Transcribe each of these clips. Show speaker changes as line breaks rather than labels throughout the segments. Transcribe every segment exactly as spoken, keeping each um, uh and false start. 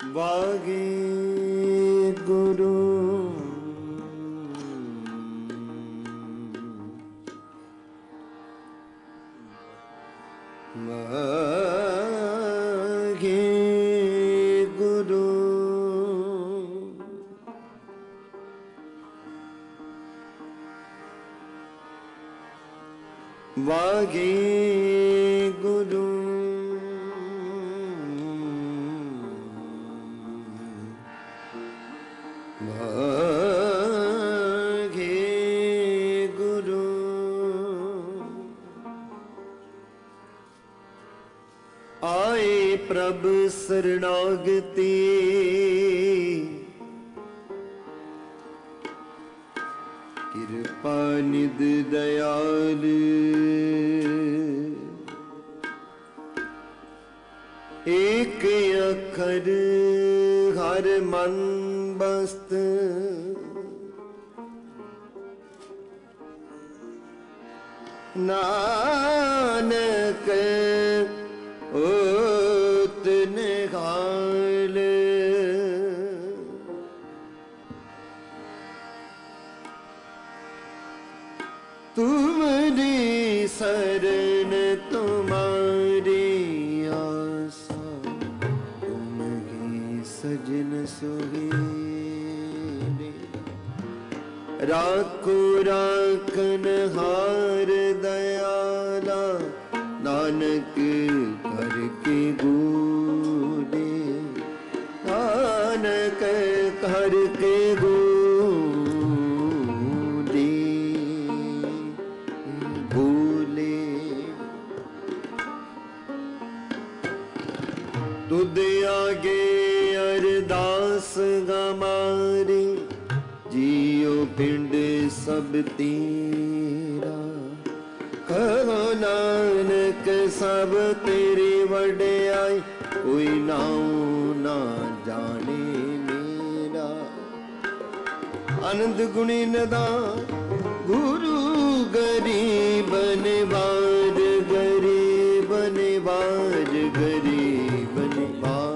वागे गुरु वागे गुरु वागे गुरु वागे गुरु आए प्रभ शरणागति कृपा निध दयाल एक अखर हर मन बस्त नानक ओत निहाल तुम्हारी शरण तुम्हारी आसा तुम ही सजन सुहेले राखो राखन हार दयाला नानक करके गोले नानक करके गोले भूले तुद आगे अरदास गमारी जियो पिंड सब तेरा कहो नानक सब तेरी वड्याई कोई नाऊ ना जाने मेरा आनंद गुणी नदान गुरु गरीब निवाज गरीब निवाज गरीब निवाज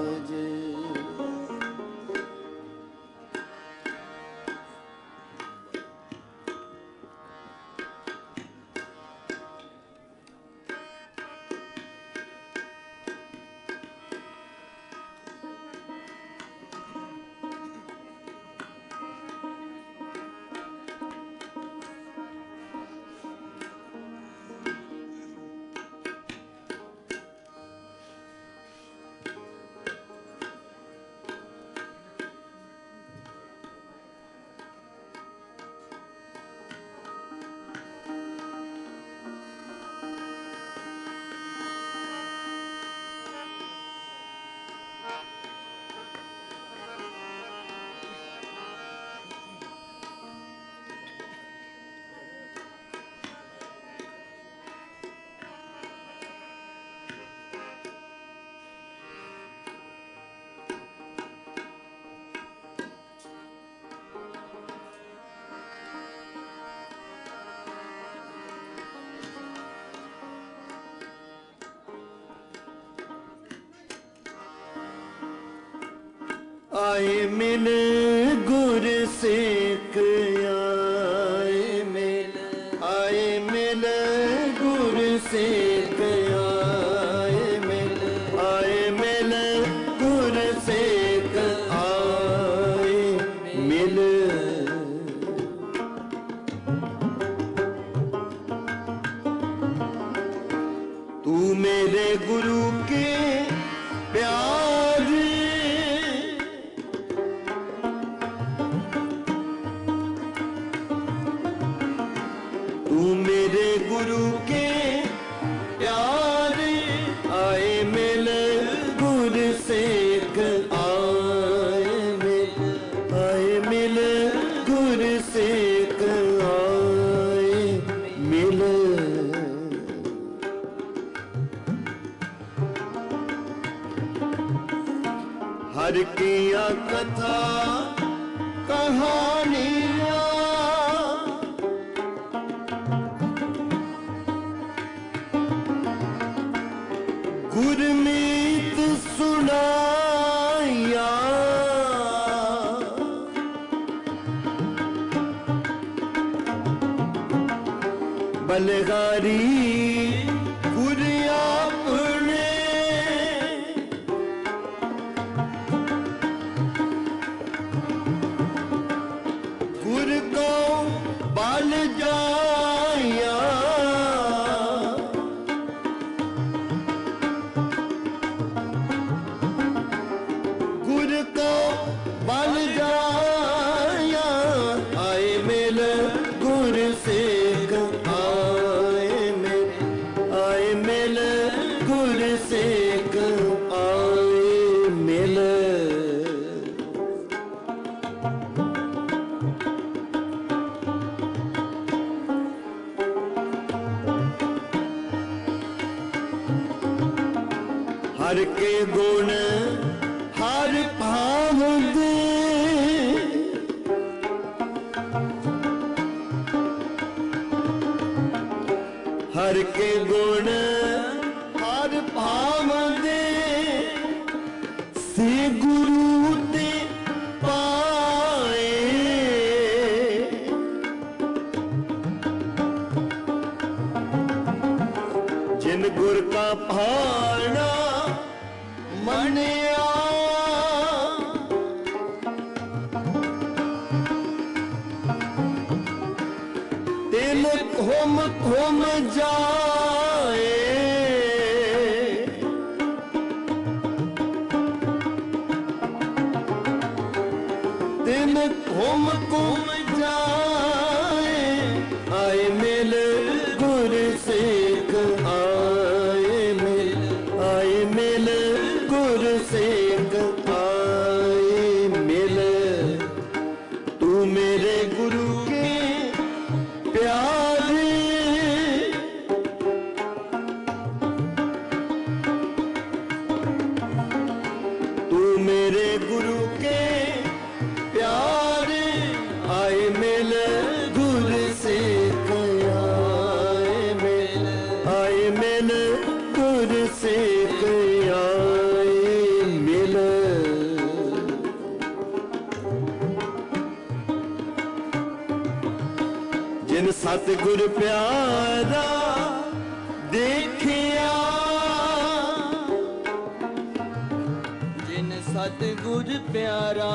आए मिल गुर सेक आए मिल आए मिल गुर सेक आए मिल आए मिल गुर सेक आए मिल तू मेरे गुरु के प्यार तू मेरे गुरु के प्यारे आए मिल गुर सेक आए मिल आए मिल गुर सेक आए मिल हर किया कथा कहानियां गुरमीत सुनाया बलगारी गुर आपने गुर को बल जाया गुर को बल जाया आए मिल गुर सेक आए मिल आए मिल गुर सेक आए मिल हर के गुण हर भाव दे हर के गुण हर भाव दे से गुरु ते पाए जिन गुर का भाना मनिया तिल घुम घुम जाए तिल घुम घुम जाए आए मिल गुर सेक आए मिल आए मिल गुर सेक आए मिल तू मेरे गुरु के प्यारे तू मेरे गुरु के प्यारे आए मिल गुर सेक आए मिल आए मिल गुर सेक आए मिल जिन सतगुर प्यारा देखिया
जिन सतगुर प्यारा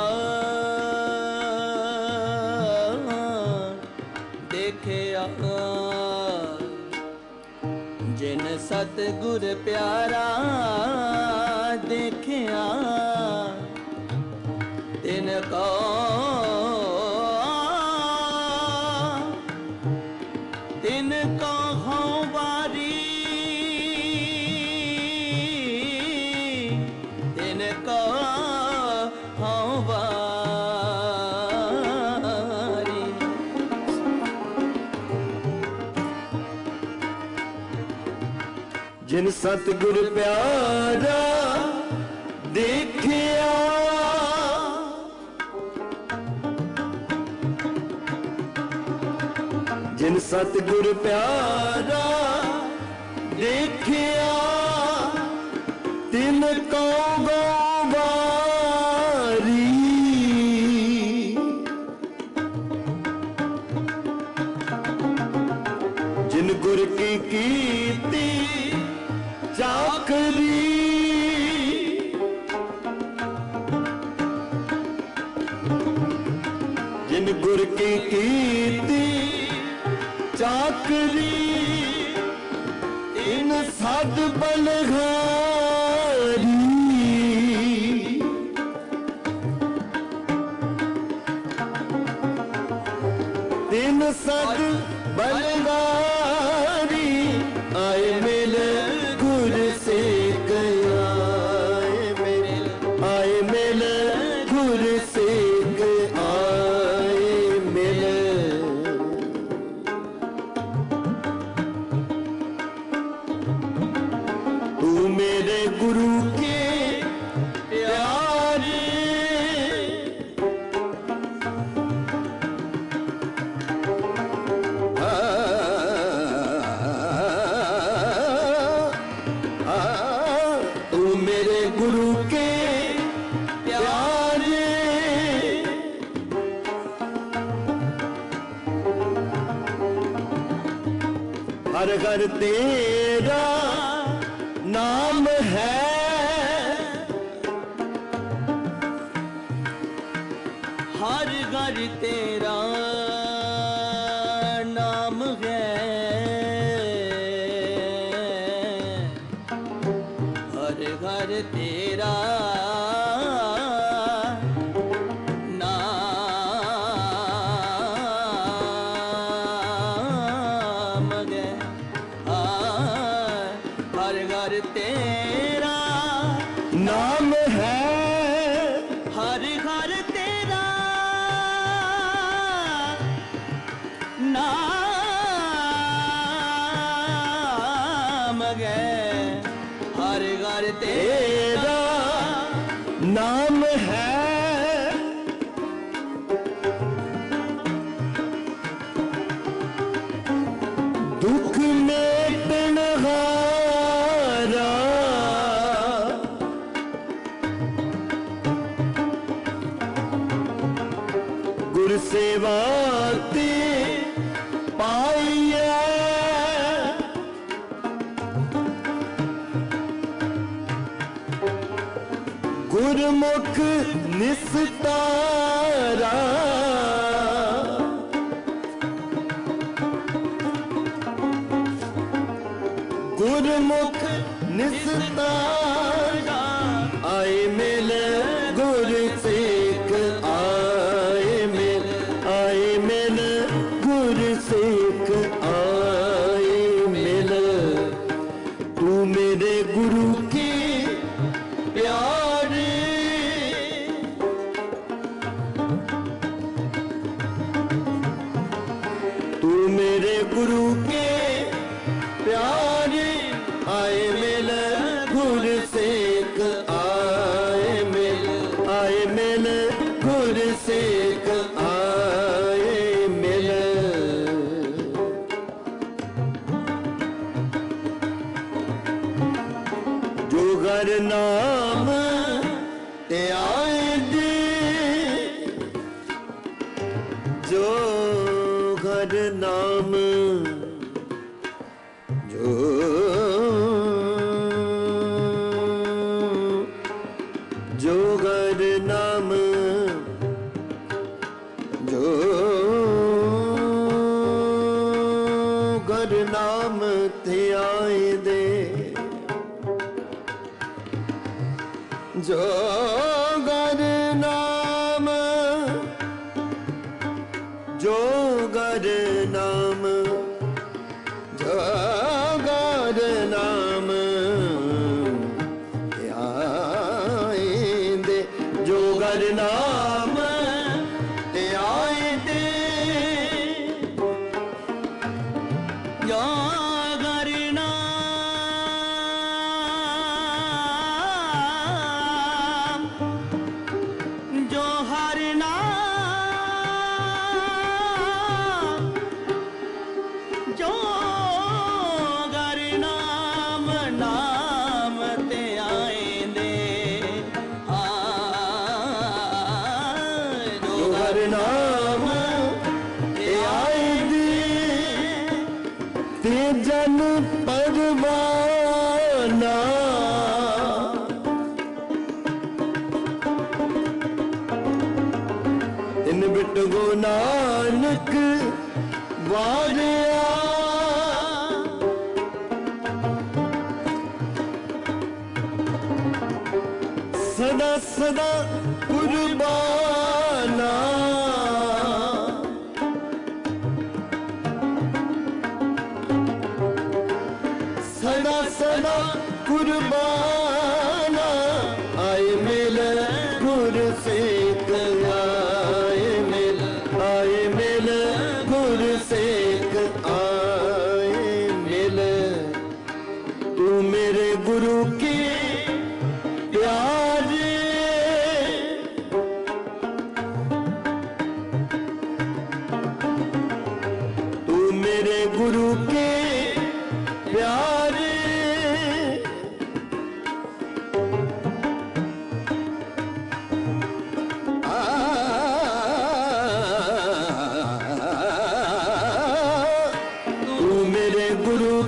देखिया जिन सतगुर प्यारा देखिया तिनको तिनको हूँ वारी तिनको हूँ वारी
जिन सतगुर प्यारा देखिया जिन सतगुर प्यारा देखिया तिनको वारी जिन गुर की कीर्ति चाकरी जिन गुर की कीर्ति चाकरी इन सद बलगारी तीन सद बलगारी आए मिल गुर सेक आए मिल आए मिल गुर सेक आए मिल तू मेरे गुरु के प्यारे हर घर तेरा नाम है,
हर घर तेरा नाम है, हर घर तेरा नाम है, हर घर तेरा
नाम है,
हर घर तेरा नाम है, हर घर तेरा
नाम है। दुख मेटन हारा गुर सेवा ते पाइया, गुरमुख निस्तारा गुरमुख निस्तारा आए मिल गुर सेक, आए मिल आए मिल गुर सेक, आए मिल तू मेरे गुरु के प्यारे, तू मेरे गुरु के प्यारे, आए मिल गुर सेक, आए मिल आए मिल गुर सेक, आए मिल जो घर नाम ते आए दे, जो घर नाम जो जो घर नाम जो घर नाम थे आए दे, जो घर नाम जो घर नाम जो घर नाम आए दे, जो घर नाम ते आए दे,
जो घर नाम जो हर नाम जो घर नाम नाम ते आए दे, जो
घर नाम ते आए दे, ते जन परवाना इन बिट गो नानक वारिया, सदा सदा कुर्बाना, सदा सदा कुर्बाना, आए मिल गुर सेक, आए मिल आए मिल गुर सेक, आए मिल तू मेरे गुरु के प्यारे, तू मेरे गुरु के प्यारे, तू मेरे गुरु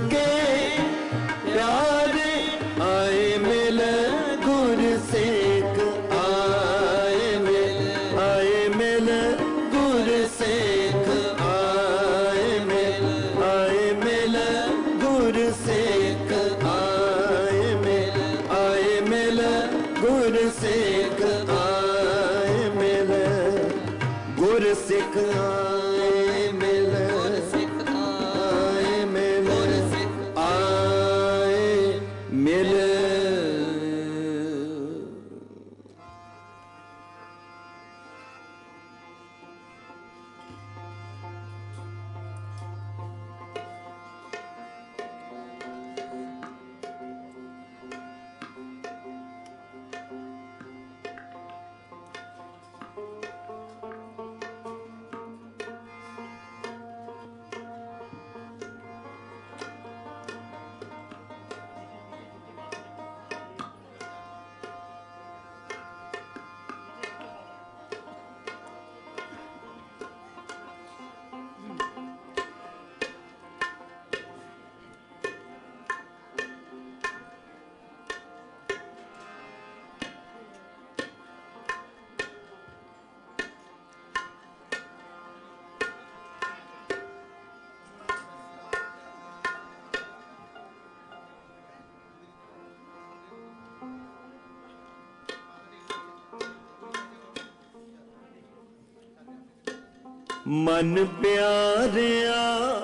मन प्यारिया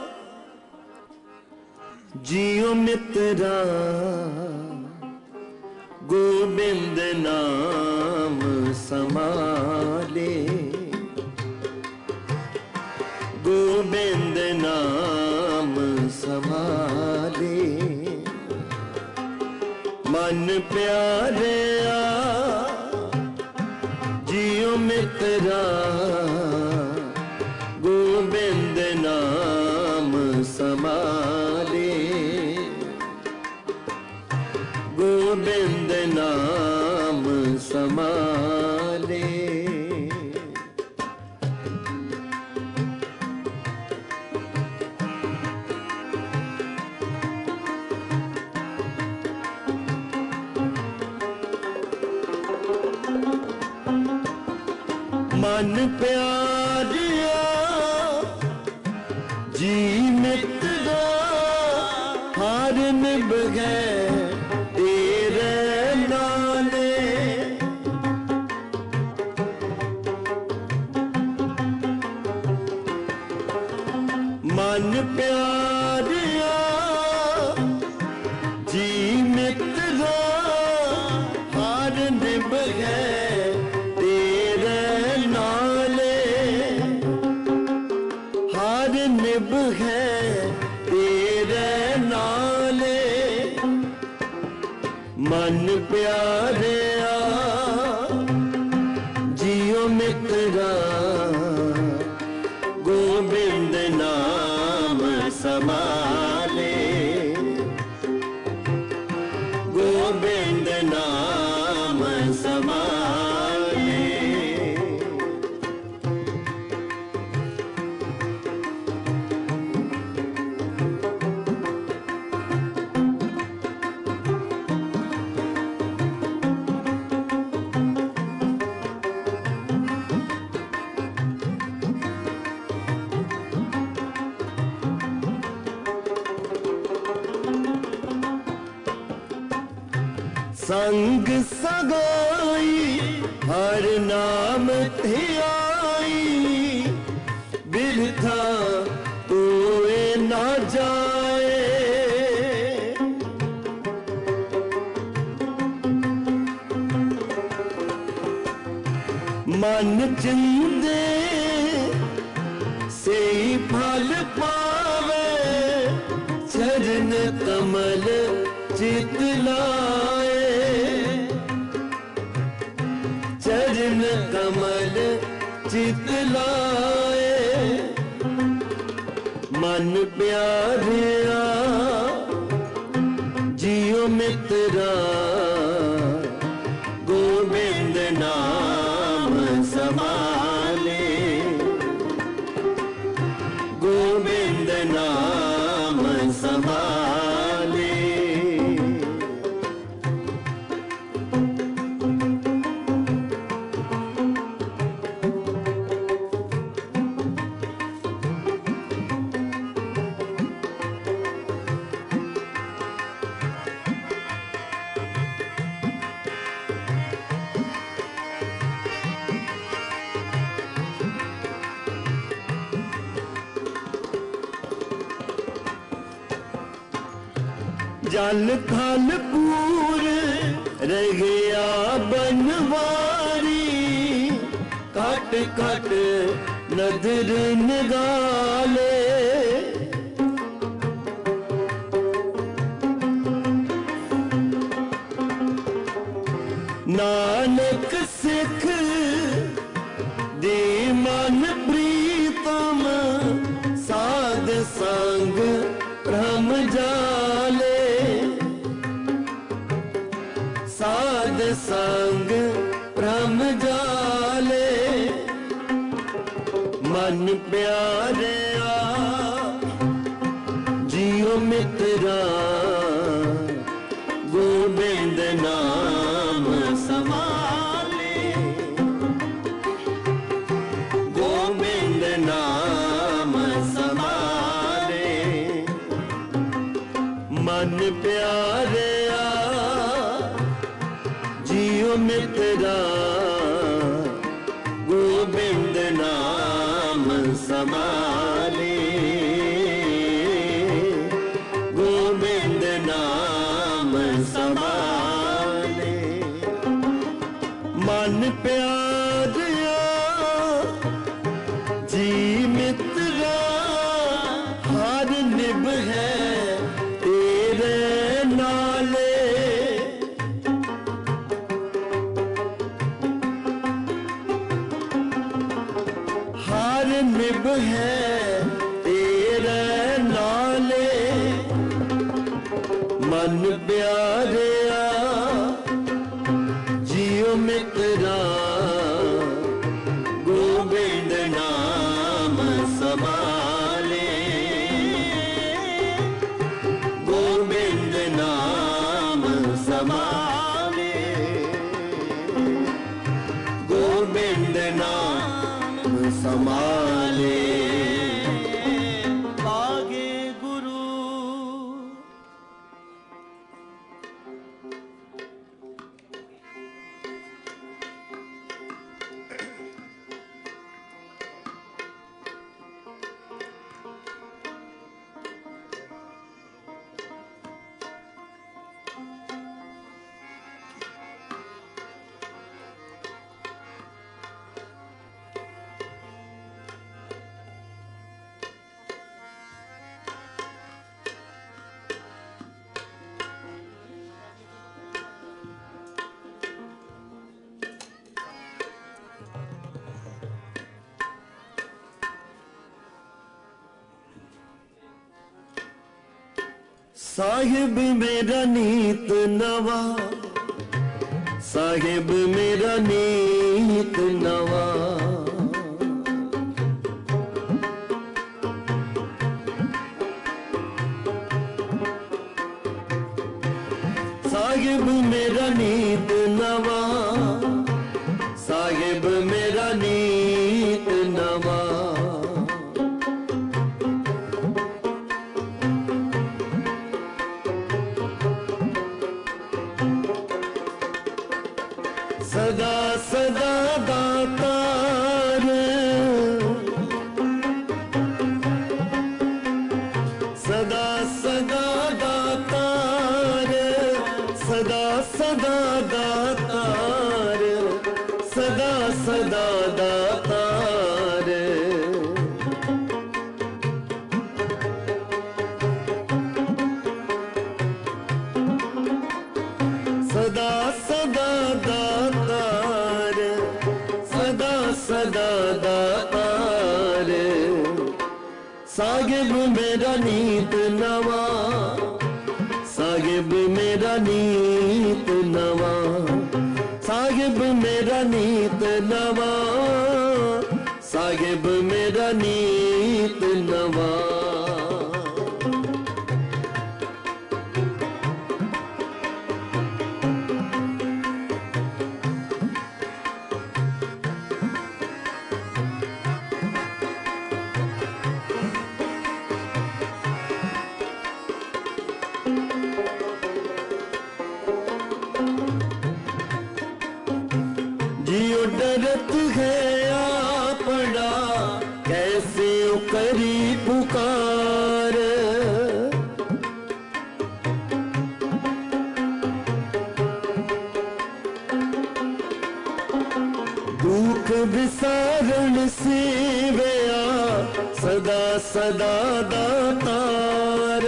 जियो मित्रा गोबिंद नाम समाले गोबिंद नाम समाले मन प्यारिया जियो मित्रा गोबिंद नाम समाले गोबिंद नाम समाले मन प्यारिया जी मित्रा हार निभगे तेरे नाले मन प्यारिया जी मित्रा हार निभगे निभ है तेरे नाले मन प्यारिया जियो मित्रा गोबिंद नाम समाले गोबिंद नाम समाले संग सगाई हर नाम धियाई बिरथा कोई ना जाए मन चिंदे से फल पावे चरण कमल चित लाए चरण कमल चित लाए मन प्यारिया जियो मित्रा गोबिंद नाम समाले गोबिंद नाम समाले जल थल पूर रह गया बनवारी कट कट नजर निगाले नानक सिख दे मन प्रीतम साध संग भ्रम जाले साध संग भ्रम जाले मन प्यारिया जियो मित्रा गोबिंद नाम समाले गोबिंद नाम समाले मन प्यारिया जियो मित्रा गोबिंद नाम सा निभ है तेरे नाले मन प्यारिया जियो मित्रा गोविंद नाम संभाले गोविंद नाम संभाले गोविंद नाम संभाले
लागे गुरु
साहिब मेरा नीत नवा साहिब मेरा नीत नवा साहिब मेरा नीत नवा साहिब मेरा नीत नवा सदा सदा दातार सदा सदा दातार सदा सदा दातार सदा सदा दातार सदा सदा दातार सदा सदा दातार साहिब मेरा नीत नवा साहिब मेरा नीत नवा साहिब मेरा नीत नवा साहिब मेरा नीत नवा जियो डरत है आपड़ा कैसे करी पुकार दुख विसारण सेवया सदा सदा दातार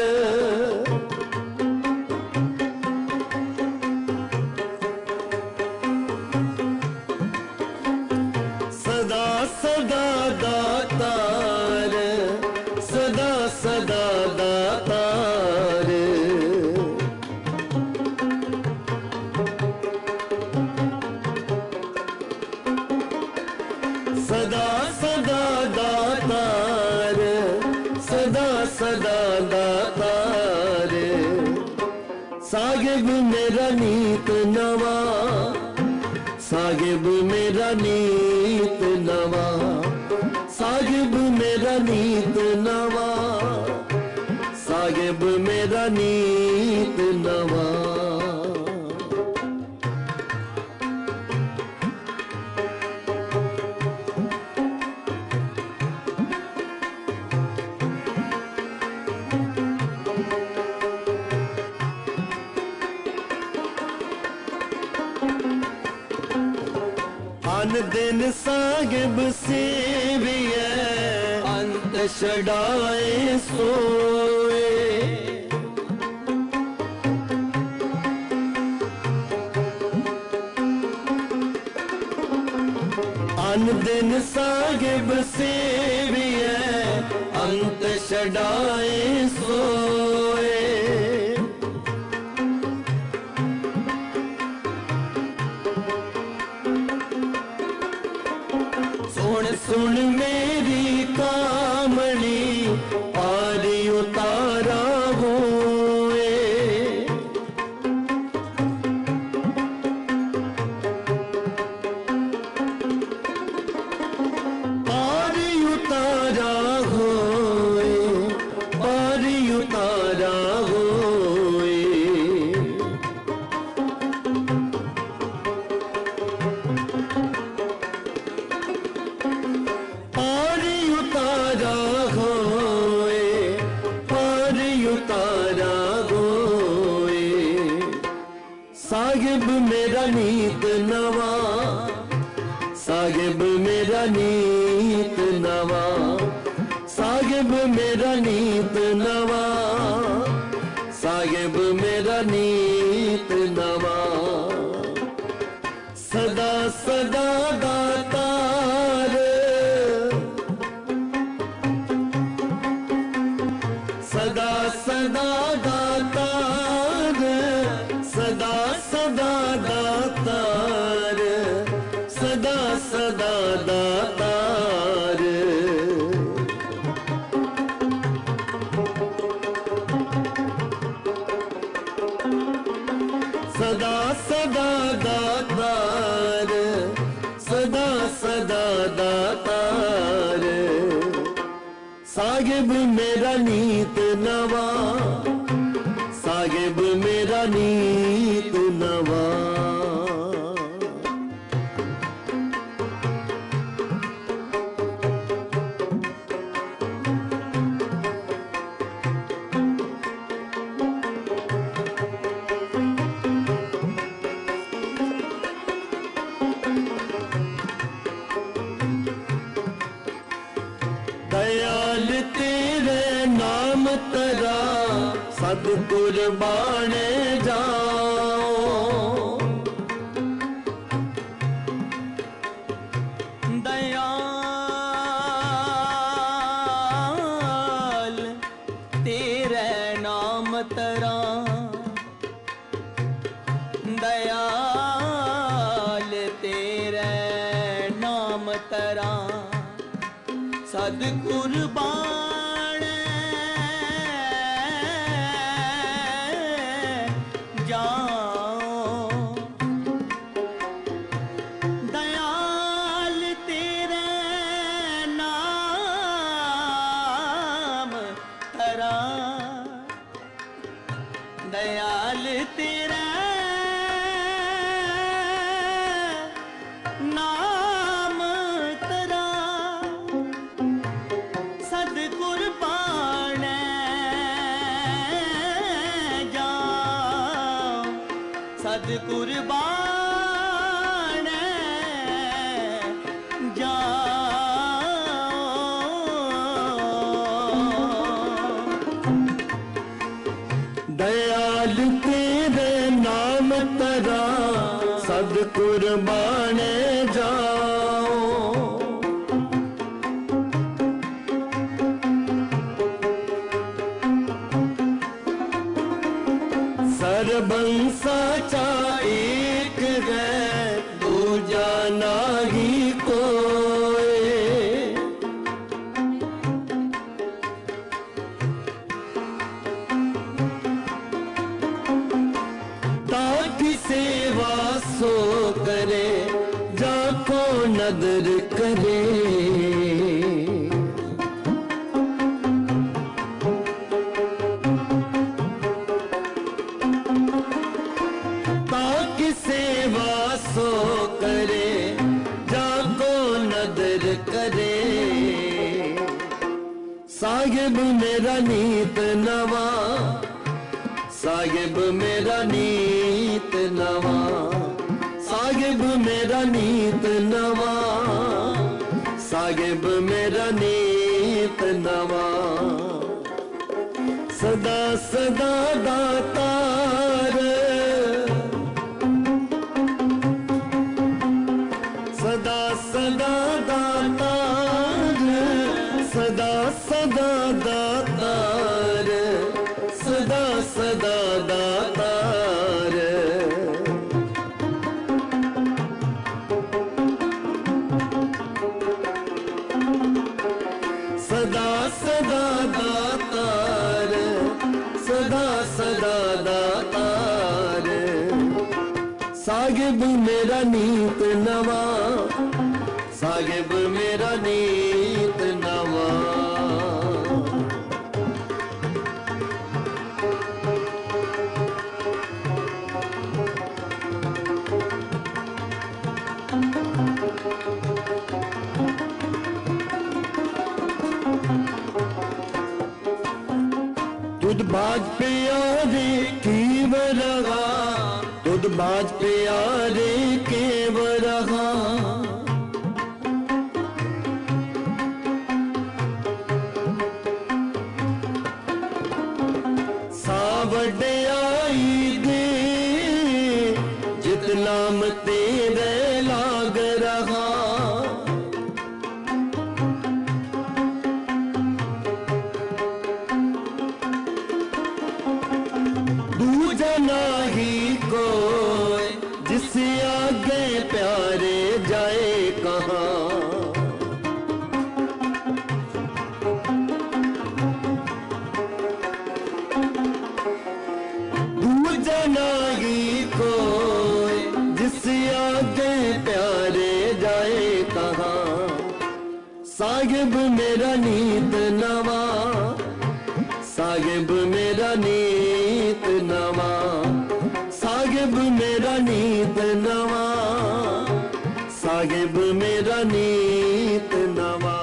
सदा सदा दातार सदा सदा दातार सदा सदा दातार सदा सदा दातार साहिब मेरा नीत नवा साहिब मेरा नीत नवा साहिब मेरा नीत नवा साहिब मेरा नीत नवा अन दिन साहिब सेविए अंत छड़ाए सोए अन दिन साहिब सेविए अंत छड़ाए सोए। सुन सुन मेरी कामणी पारी उतारा होए। पारी उतारा होए, पारी उतारा होए। पारी उतारा होए, पारी उतारा होए। साहिब मेरा नीत नवा, साहिब मेरा नीत नवा, साहिब मेरा नीत नवा, साहिब मेरा नीत नवा। सदा सदा दातार, सदा सदा दातार, सदा सदा दातार, सदा सदा दातार। सदा सदा दातार, सदा सदा दातार। साहिब मेरा नीत नवा, साहिब मेरा नीत नवा। दयाल तेरे नाम तरा सद कुर्बाने जाओ। दयाल तेरे नाम तरा, दयाल तेरे नाम तरा सद कुर्बान जाओ। दयाल तेरे नाम तरा, दयाल तेरे नाम तरा सद कुर्बान जाओ। सद कुर्बान जाओ। दयाल तेरे नाम तरा सद कुर्बान जाओ। सरबंसा चा एक है दूजा नाही कोई। ताकि सेवा सो करे जाको नदर करे। ताकि सेवा सो करे जाको नदर करे। साहिब मेरा नीत नवा, साहिब मेरा नीत नवा, साहिब मेरा नीत नवा, साहिब मेरा नीत नवा। सदा सदा दातार, सदा सदा दातार, सदा सदा दातार, सदा सदा दातार। सदा सदा दातार, सदा सदा दातार। साहिब मेरा नीत नवा, साहिब मेरा नीत नवा। तुद बाज प्यारे की बरहा, तुद बाज प्यारे के बरहा। सावड़याई दे जित नाम तेरे लाग रहा। दूजा नाही कोई जिससे आगे प्यारे जाए कहाँ। दूजा नाही कोई जिससे आगे प्यारे जाए कहाँ। साहिब मेरा नीत नवा, साहिब मेरा नीत नवा। साहिब मेरा नीत नवा, साहिब मेरा नीत नवा।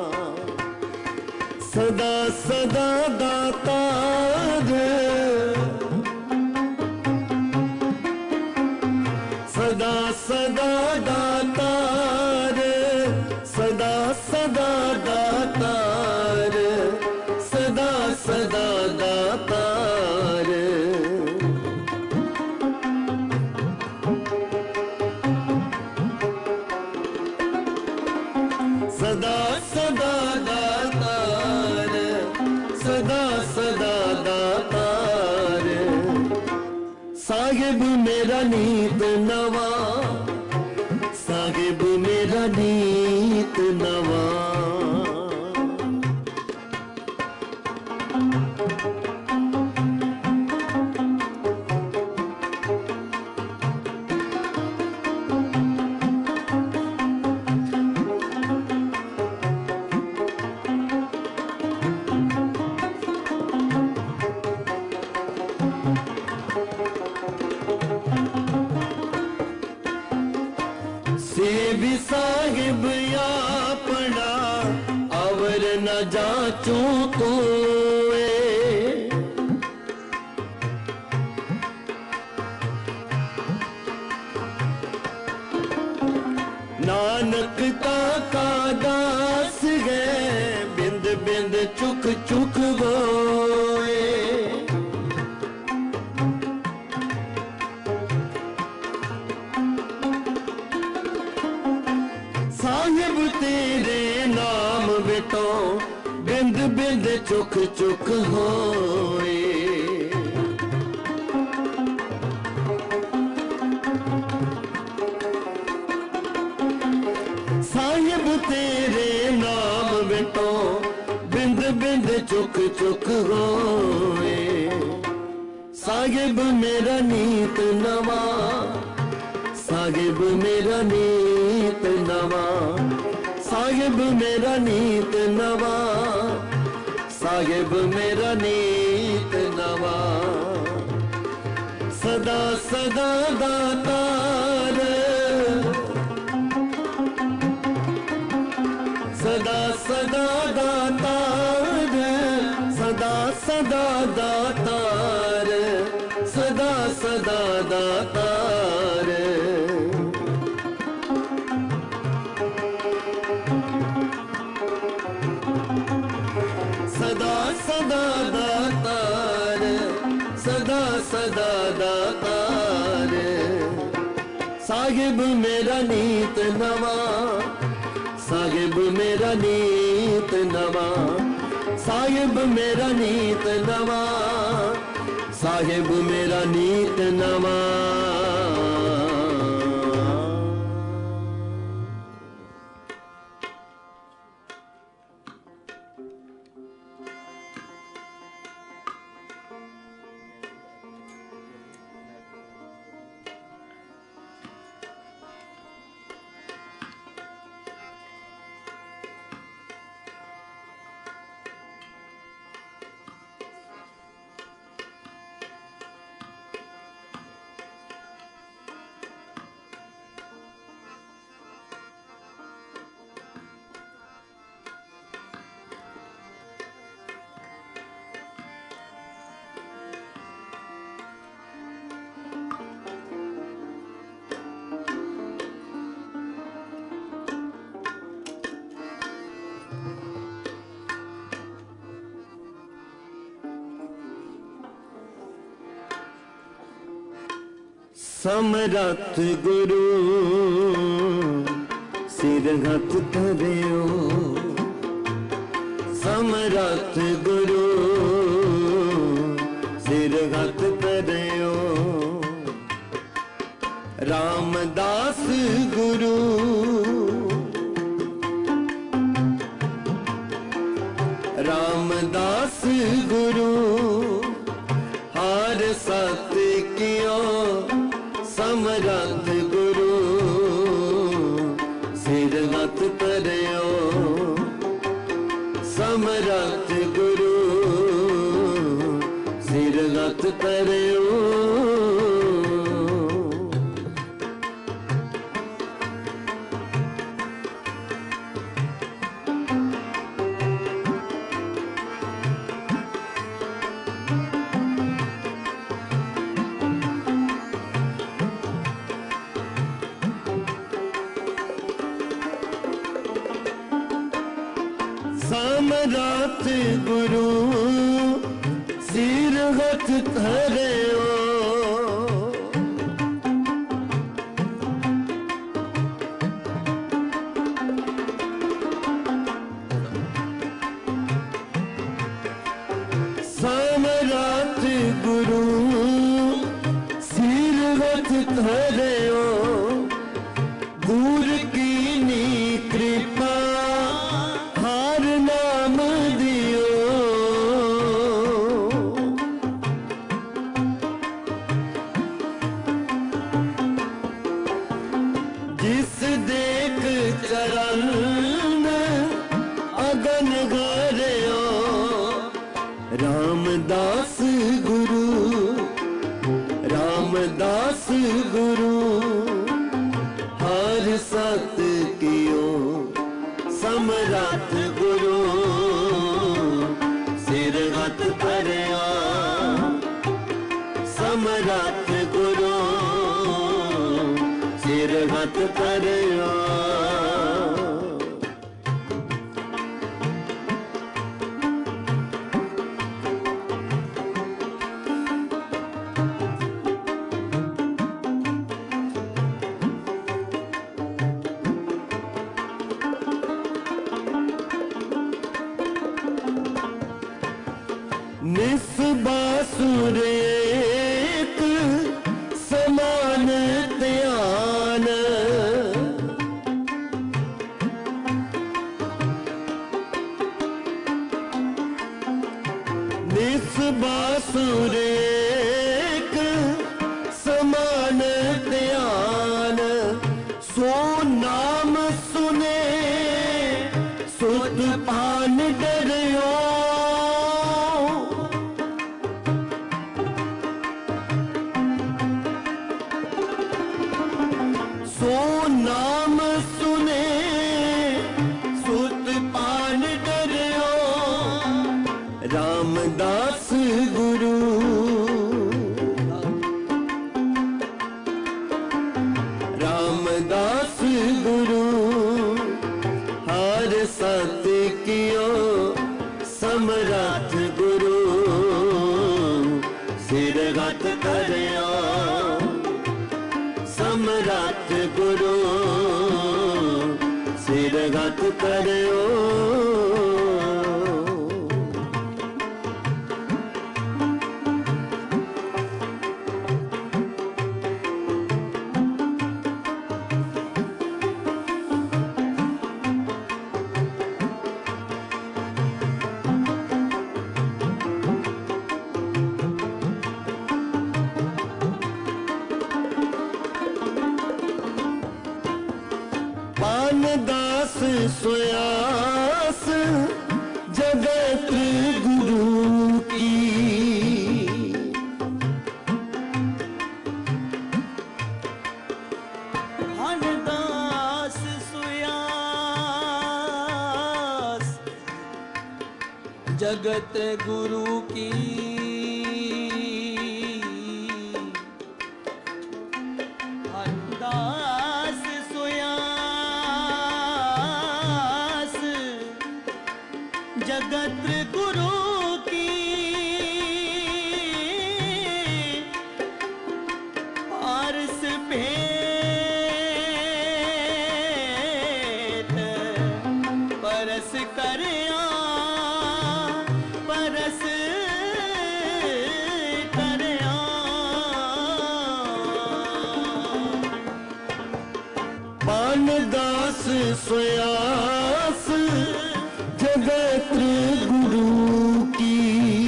सदा सदा दातार, सदा सदा दातार, सदा सदा दातार, सदा सदा दातार। सदा सदा दातार, सदा सदा दातार। साहिब मेरा नीत नवा, साहिब मेरा नीत नवा। सेवी साहिब अपना अवर न जाचू कोए। नानक का दास है बिंद बिंद चुक चुक गोए। साहिब तेरे नाम बिटो बिंद बिंद चुक चुक होए। साहिब तेरे नाम बिटो बिंद बिंद चुक चुक होए। साहिब मेरा नीत नवा, साहिब मेरा नीत नवा। साहिब मेरा नीत नवा, साहिब मेरा नीत नवा। सदा सदा दातार, सदा सदा दातार, सदा सदा दातार, सदा सदा दातार। सदा सदा दातार, सदा सदा दातार। साहिब मेरा नीत नवा, मेरा नीत नवा, साहिब मेरा नीत नवा, साहिब मेरा नीत नवा। समरथ गुरु सिर हथ धरियो, समरथ गुरु सिर हथ धरियो, रामदास गुरु रामदास गुरु हार सत कियो, समरथ गुरु सिर हथ धरियो, समरथ गुरु सिर हथ धरियो। समरथ गुरु सिर हथ धरियो, समरथ गुरु सिर हथ धरियो, गुर की नी कृपा हार नाम दियो, जिस देख चरण अगन घरियो, रामदास गुरु रामदास गुरु हर सत कियो, समरथ गुरु सिर हथ धरियो, समरथ गुरु सिर हथ धरियो। निस्बासुर एक समान ध्यान, निस्बासुर एक समान ध्यान, सो नाम सुने सुत पान डरियो, सो नाम सुने सुत पान डरियो, रामदास गुरु रामदास गुरु हर सत कियो, समरथ गुरु सिर हथ धरियो, समरथ गुरु सिरगत करियो दास सोयास जगत गुरु की
दास सोयास जगत गुरु की जगत गुरु की पारस भेंट परस करया परस करया
पान दास सोयास जगत गुरु की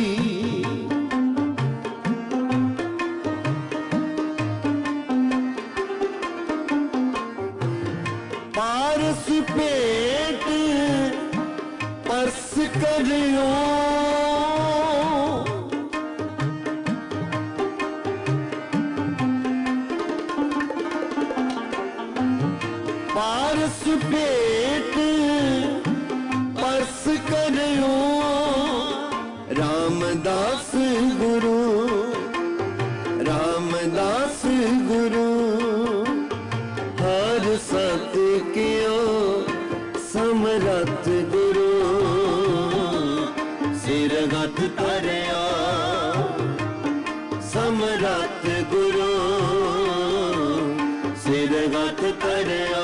पारस पेट परस करियो पारस पेट परस करियो रामदास गुरु रामदास गुरु हर सत्य कियो समरथ गुरु सिरगत करिया समरथ गुरु सिरगत करिया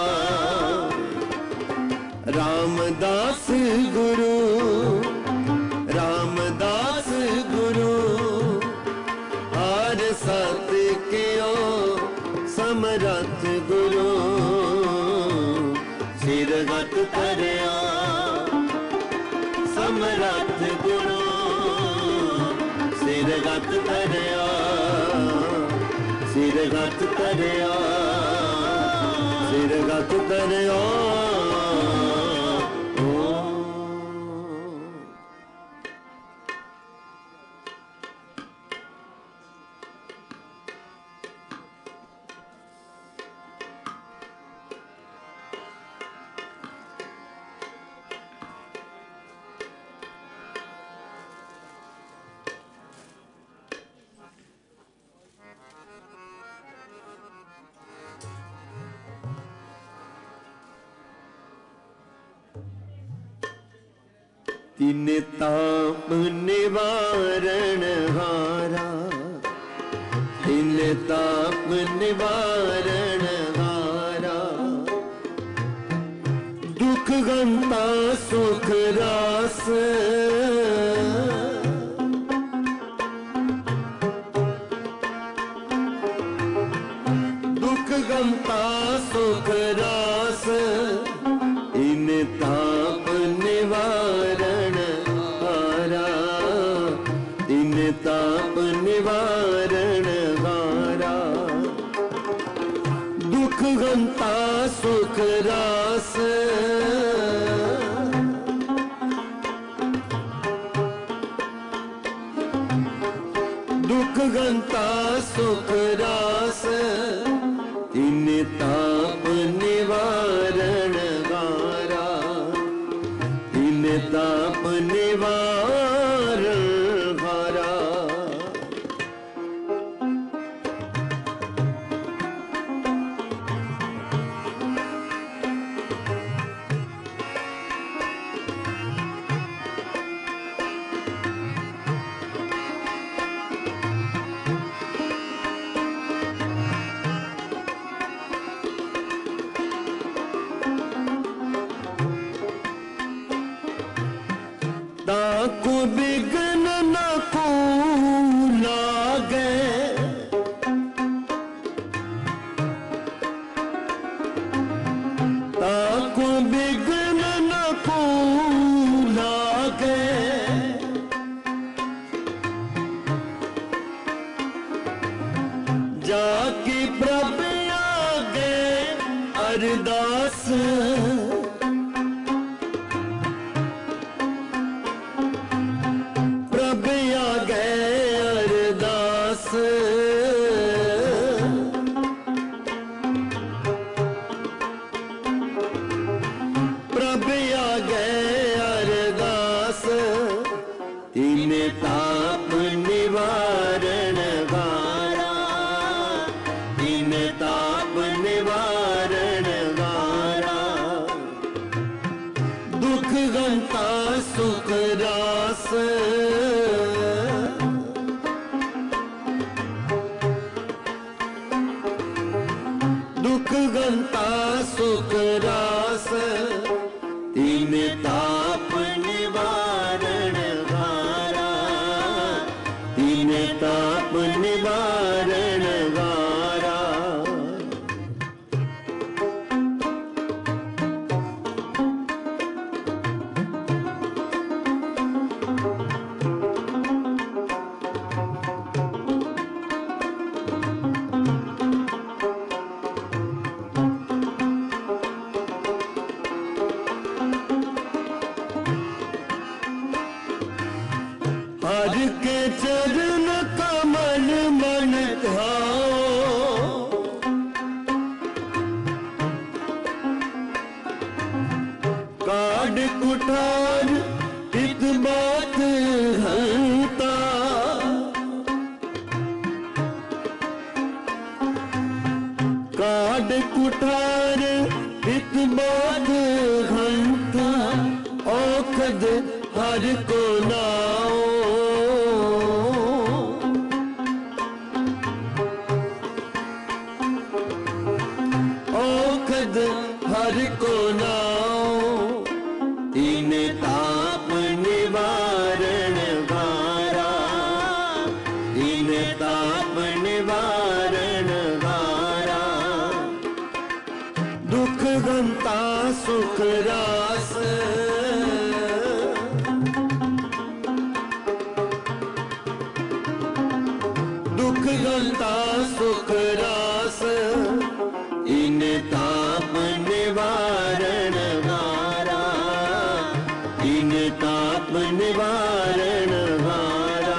रामदास गुरु रामदास गुरु हर सत्य कियो समरथ गुरु सिरगत करिया समरथ गुरु सिरगत करिया सिरगत करिया सिरगत करिया तिन ताप निवारण हारा तिन ताप निवारण हारा दुख गंता सुख रास दुख गंता सुख रास इन ताप निवारण हारा इन ताप निवारण हारा दुख गंता सुख रास दुख गंता सुख रास इन ताप निवारण हारा इन ताप निवारण हारा गंता सुख रास दुख गंता सुख रास तीन ताप निवारण हारा तीन ताप निवारण हारा हर के चरण कमल मन ध्याओ काड कुठार हित बात हंता काड कुठार हित बात हंता औखद हर को नाओ औखद हर को नाओ तीन ताप निवारण हारा तीन ताप निवारण हारा दुख गंता सुख रास दुख गंता सुख रास इन ताप निवारण हारा इन ताप निवारण हारा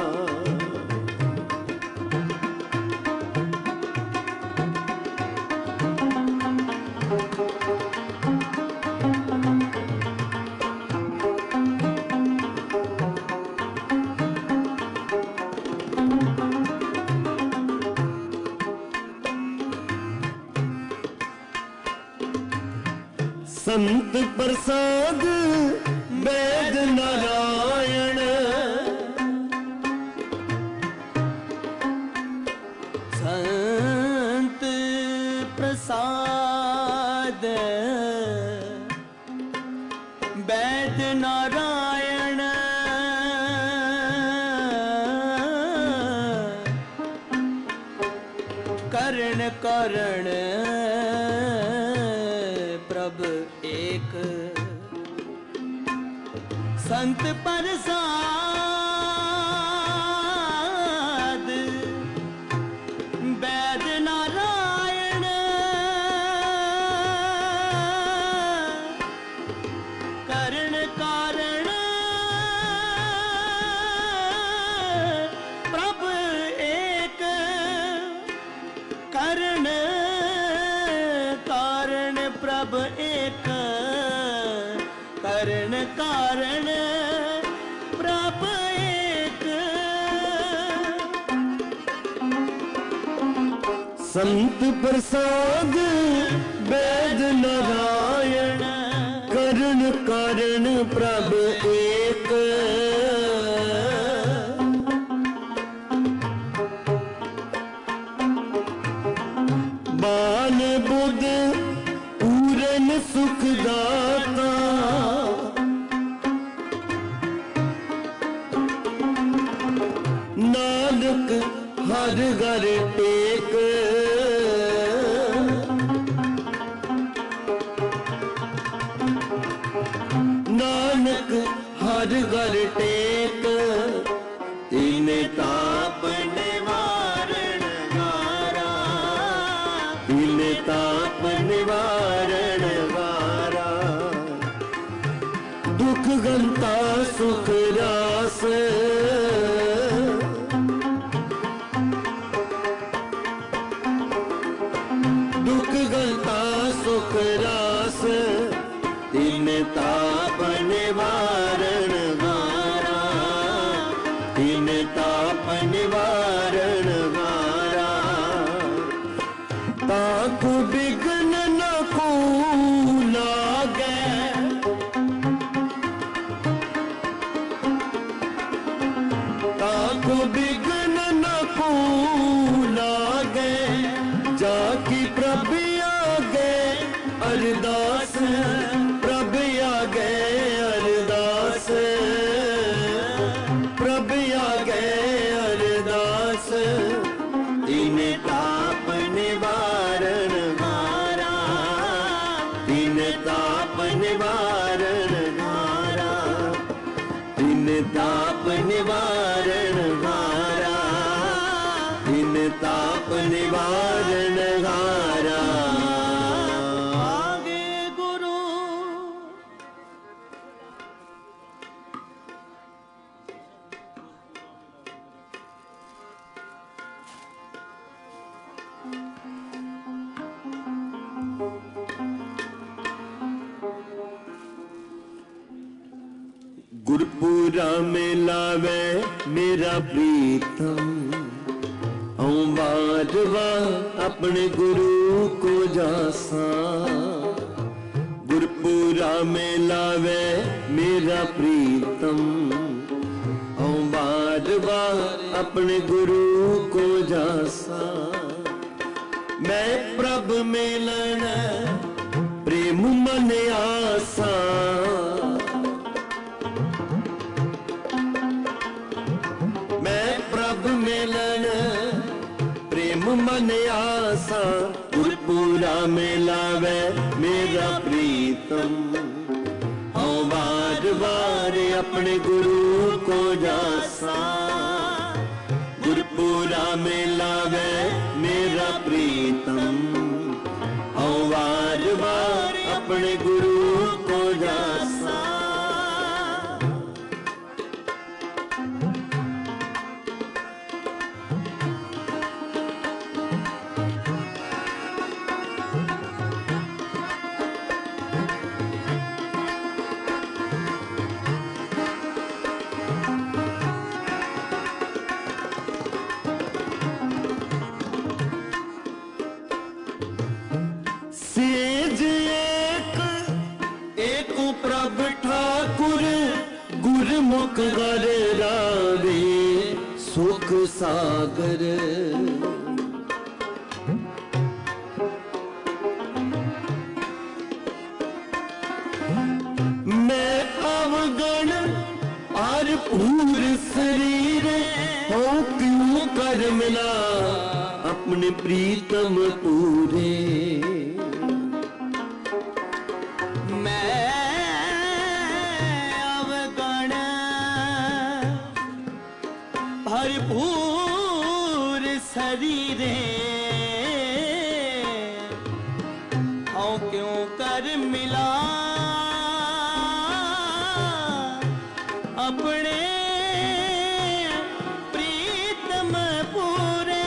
संत प्रसाद वेद नारायण
संत प्रसाद वेद नारायण करण करण प्रभ एक संत प्रसाद वेद नारायण करण कारण प्रभ एक करण कारण प्रभ एक करण कारण प्रभ एक
संत प्रसाद वेद नारायण करण कारण प्रभ एक बाल बुध पूरन सुख दाता नानक हर घर टेक नानक हर घर टेक तीन ताप निवारण हारा तीन ताप निवारण हारा दुख गंता सुख रास दुख गंता सुख रास तीन ताप निवारण हारा तीन ताप निवारण हारा ताकु बिघ्न न को लागे कारण हारा, दिन ताप निवारण हारा, दिन ताप निवारण हारा।
आगे गुरु
गुरपुरा में लावे मेरा प्रीतम, हूँ बाजवा अपने गुरु को जासा। गुरपुरा में लावे मेरा प्रीतम, हूँ बाजवा अपने गुरु को जासा। मैं प्रभ मिलन प्रेम मन आसा, मिलन प्रेम मन आसा। गुरपुरा में लावे मेरा प्रीतम, हूँ बार बार अपने गुरु को जासा। गुरपुरा में लावे मेरा प्रीतम, हूँ बार बार अपने गुरु को जासा। सेज एक एक प्रभ ठाकुर, गुरमुख घर रावे सुख सागर। मैं अवगण और पूर शरीर हो क्यों कर मिला अपने प्रीतम पूरे।
भरपूर शरीरे हाँ क्यों कर मिला अपने प्रीतम पूरे।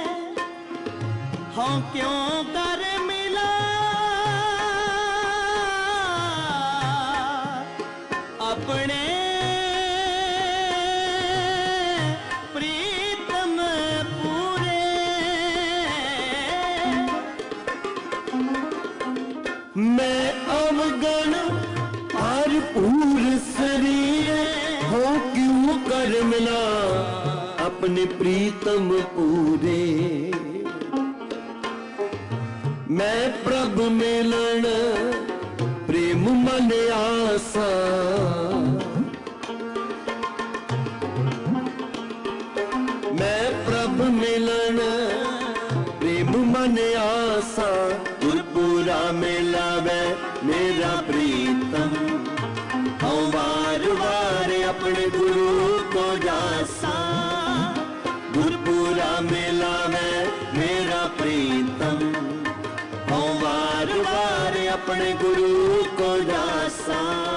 हाँ क्यों कर मिला अपने
मैं अवगण और पूर शरीर हो क्यों कर मिला अपने प्रीतम पूरे। मैं प्रभ मिलन प्रेम मन आसा, मैं प्रभ मिलन प्रेम मन आसा। गुरपुरा में लावे मेरा प्रीतम, हूँ बार बार अपने गुरु को जासा। गुरपुरा में लावे मेरा प्रीतम, हूँ बार बार अपने गुरु को जासा।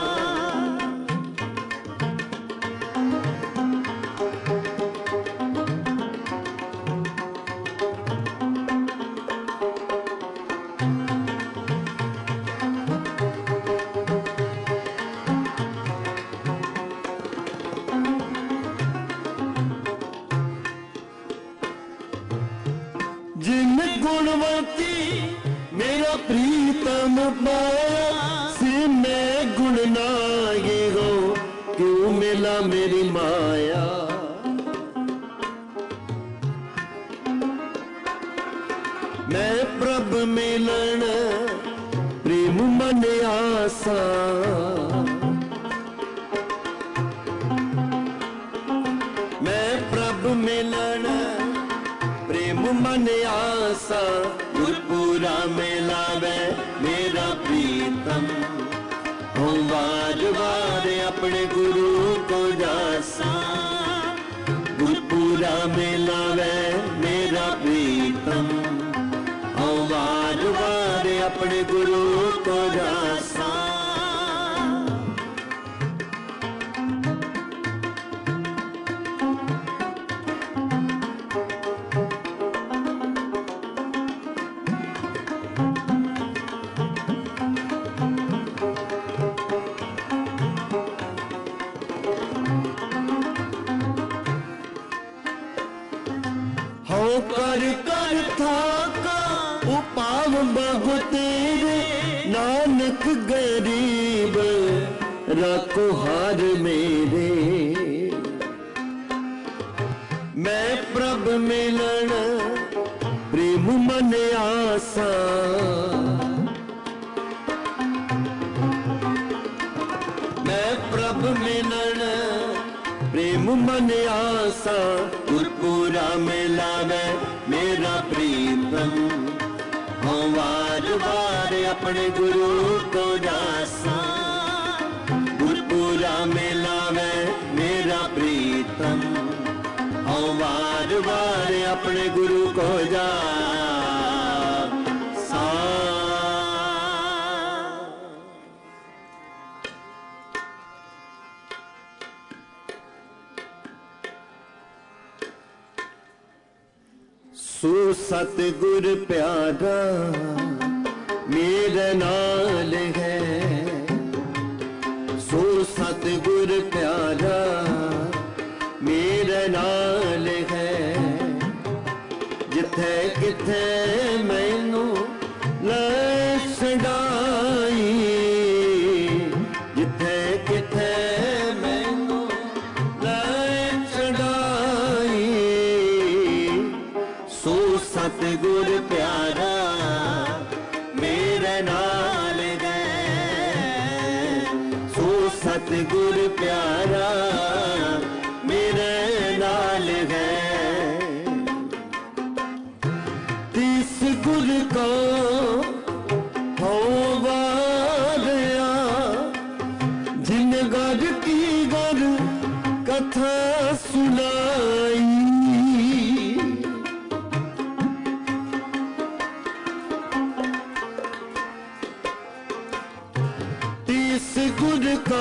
जिन गुणवती मेरा प्रीतम पाया, से मैं गुण नाये हो क्यों मिला मेरी माया। मैं प्रभ मिलन प्रेम मन आसा, मैं प्रभ मिलन प्रेम मन आसा। गुरपुरा में लावे मेरा प्रीतम, वार वार अपने गुरु को जासा गुरपुरा में लावे मेरा प्रीतम हाँ वार वार अपने गुरु को जासा कर कर थाका उपाव बहु तेरे नानक गरीब रखो हार मेरे मैं प्रभ मिलन प्रेम मन आसा मैं प्रभ मिलन प्रेम मन आसा गुरपुरा में लावे मेरा प्रीतम हाँ वार वार अपने गुरु को जासा गुरपुरा में लावे मेरा प्रीतम हाँ वार वार अपने गुरु को जासा सो सतगुर प्यारा मेरे नाल है सो सतगुर प्यारा मेरे नाल है जिथे किथे मैनू ले छड़ाई जिथे किथे मैनू ले छड़ाई सो सतगुर प्यारा मेरे नाल गए सो सतगुर प्यारा मेरे नाल गए तिस गुर को हो वारिया जिन गर की गर कथा सुनाई गुर को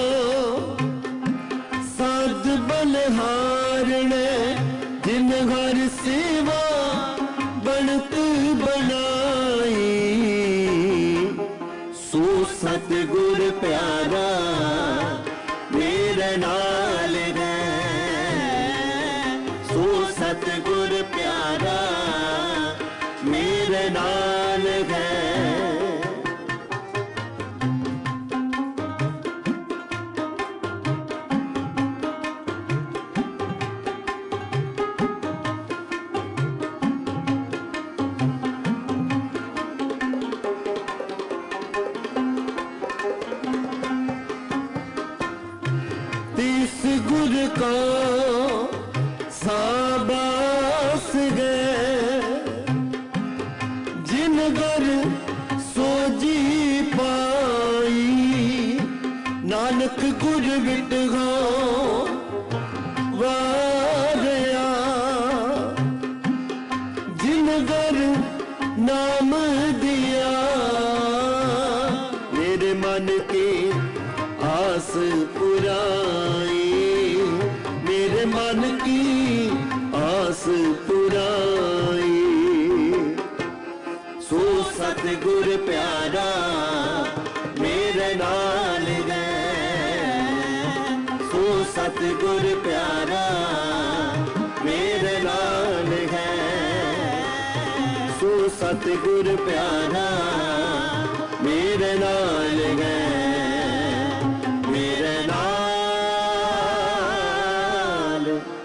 साध बलहारने जिन घर सेवा बनत बनाई सो सतगुर प्यारा मेरे नाल गए सो सतगुर प्यारा मेरे नाल गए गुर को साबास गए जिन घर सोजी पाई नानक गुर बिट गो वारिया जिन घर नाम दिया मेरे मन की आस पुराई मेरे मन की आस पुराई सो सतगुर प्यारा मेरे नाल गए सो सतगुर प्यारा मेरे नाल है सो सतगुर प्यारा मेरे नाल गए मेरे नाल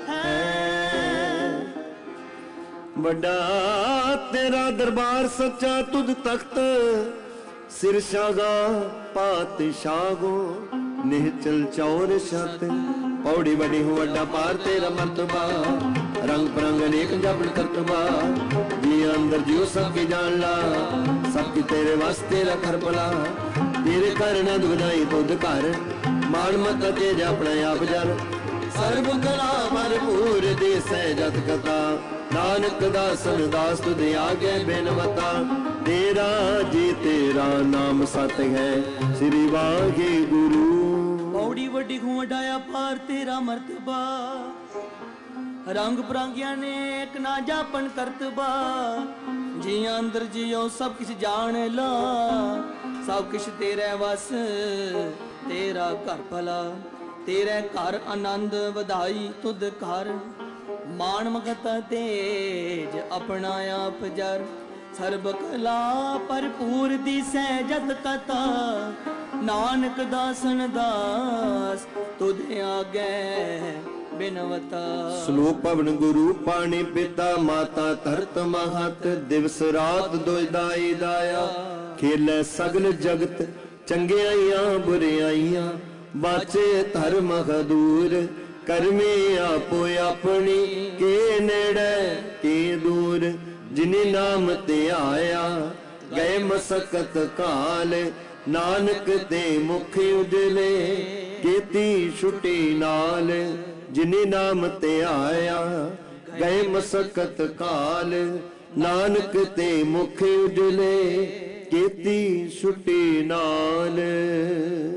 बड़ा तेरा दरबार सच्चा तुद तख्त सिर शागा पातशागो निहचल चौर छत पौड़ी बड़ी हूँ अड्डा पार तेरा मर्तबा रंग परंग अनेक जबड़ करतबा जी अंदर जियो सबकी जान ला सबकी तेरे वास्ते रखर पला तेरे घर नंद बधाई तुद घर मान मत तेज अपना आप जर सर्व कला भरपूर देसै जत कथा नानक दासन दास तुद आगे बिनवता तेरा जी तेरा नाम सत है श्री वाहे गुरु।
पौड़ी वड्डी खूं वडाया पार तेरा मर्तबा रंग परांगिया ने एक ना जापन करतबा जिया अंदर जियो सब किछ जान ला सब किछ तेरे वस तेरा घर भला तेरे घर आनंद वधाई तुद घर मान मगत तेज अपना आप जर सर्ब कला भरपूर दिसै जत कथा नानक दासन दास तुद आगे बिनवता।
श्लोक पवन गुरु पाणी पिता माता धरत महत दिवस रात दुजदाई दाया खेले सगल जगत चंगियाइयां बुराइयां बाचे धर्म दूर करमे आपो अपनी के नेड़े के दूर जिनी नाम ते आया गए मसकत काल नानक ते मुख उजले केती छुटी नाल जिनी नाम ते आया गए मसकत काल नानक ते मुख उजले केती छुटी नाल।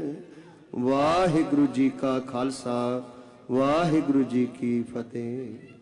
वाहिगुरु जी का खालसा वाहिगुरु जी की फतेह।